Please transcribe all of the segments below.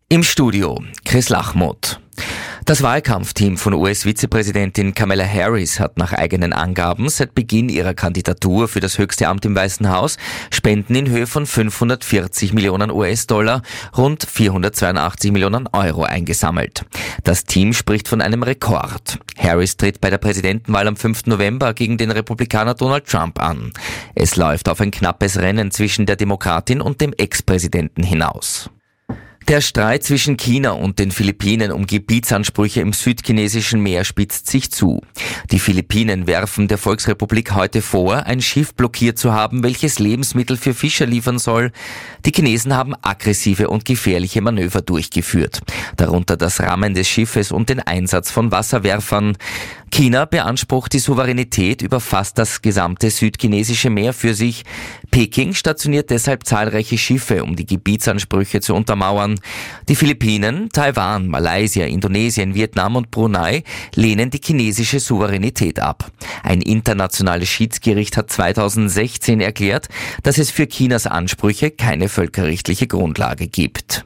Im Studio Chris Lachmuth. Das Wahlkampfteam von US-Vizepräsidentin Kamala Harris hat nach eigenen Angaben seit Beginn ihrer Kandidatur für das höchste Amt im Weißen Haus Spenden in Höhe von 540 Millionen US-Dollar, rund 482 Millionen Euro eingesammelt. Das Team spricht von einem Rekord. Harris tritt bei der Präsidentenwahl am 5. November gegen den Republikaner Donald Trump an. Es läuft auf ein knappes Rennen zwischen der Demokratin und dem Ex-Präsidenten hinaus. Der Streit zwischen China und den Philippinen um Gebietsansprüche im südchinesischen Meer spitzt sich zu. Die Philippinen werfen der Volksrepublik heute vor, ein Schiff blockiert zu haben, welches Lebensmittel für Fischer liefern soll. Die Chinesen haben aggressive und gefährliche Manöver durchgeführt, darunter das Rammen des Schiffes und den Einsatz von Wasserwerfern. China beansprucht die Souveränität über fast das gesamte südchinesische Meer für sich. Peking stationiert deshalb zahlreiche Schiffe, um die Gebietsansprüche zu untermauern. Die Philippinen, Taiwan, Malaysia, Indonesien, Vietnam und Brunei lehnen die chinesische Souveränität ab. Ein internationales Schiedsgericht hat 2016 erklärt, dass es für Chinas Ansprüche keine völkerrechtliche Grundlage gibt.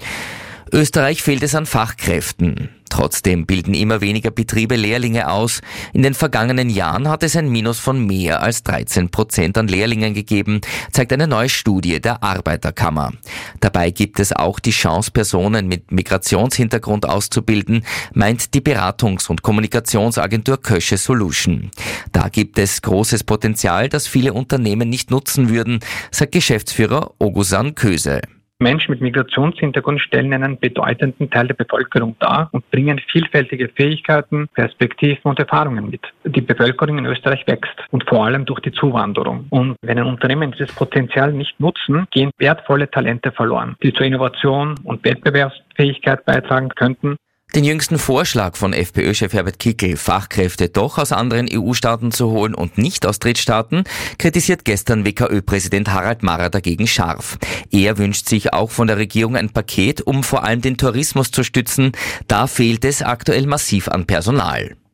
Österreich fehlt es an Fachkräften. Trotzdem bilden immer weniger Betriebe Lehrlinge aus. In den vergangenen Jahren hat es ein Minus von mehr als 13% an Lehrlingen gegeben, zeigt eine neue Studie der Arbeiterkammer. Dabei gibt es auch die Chance, Personen mit Migrationshintergrund auszubilden, meint die Beratungs- und Kommunikationsagentur Kösche Solution. Da gibt es großes Potenzial, das viele Unternehmen nicht nutzen würden, sagt Geschäftsführer Ogusan Köse. Menschen mit Migrationshintergrund stellen einen bedeutenden Teil der Bevölkerung dar und bringen vielfältige Fähigkeiten, Perspektiven und Erfahrungen mit. Die Bevölkerung in Österreich wächst und vor allem durch die Zuwanderung. Und wenn ein Unternehmen dieses Potenzial nicht nutzen, gehen wertvolle Talente verloren, die zur Innovation und Wettbewerbsfähigkeit beitragen könnten. Den jüngsten Vorschlag von FPÖ-Chef Herbert Kickl, Fachkräfte doch aus anderen EU-Staaten zu holen und nicht aus Drittstaaten, kritisiert gestern WKÖ-Präsident Harald Marra dagegen scharf. Er wünscht sich auch von der Regierung ein Paket, um vor allem den Tourismus zu stützen. Da fehlt es aktuell massiv an Personal.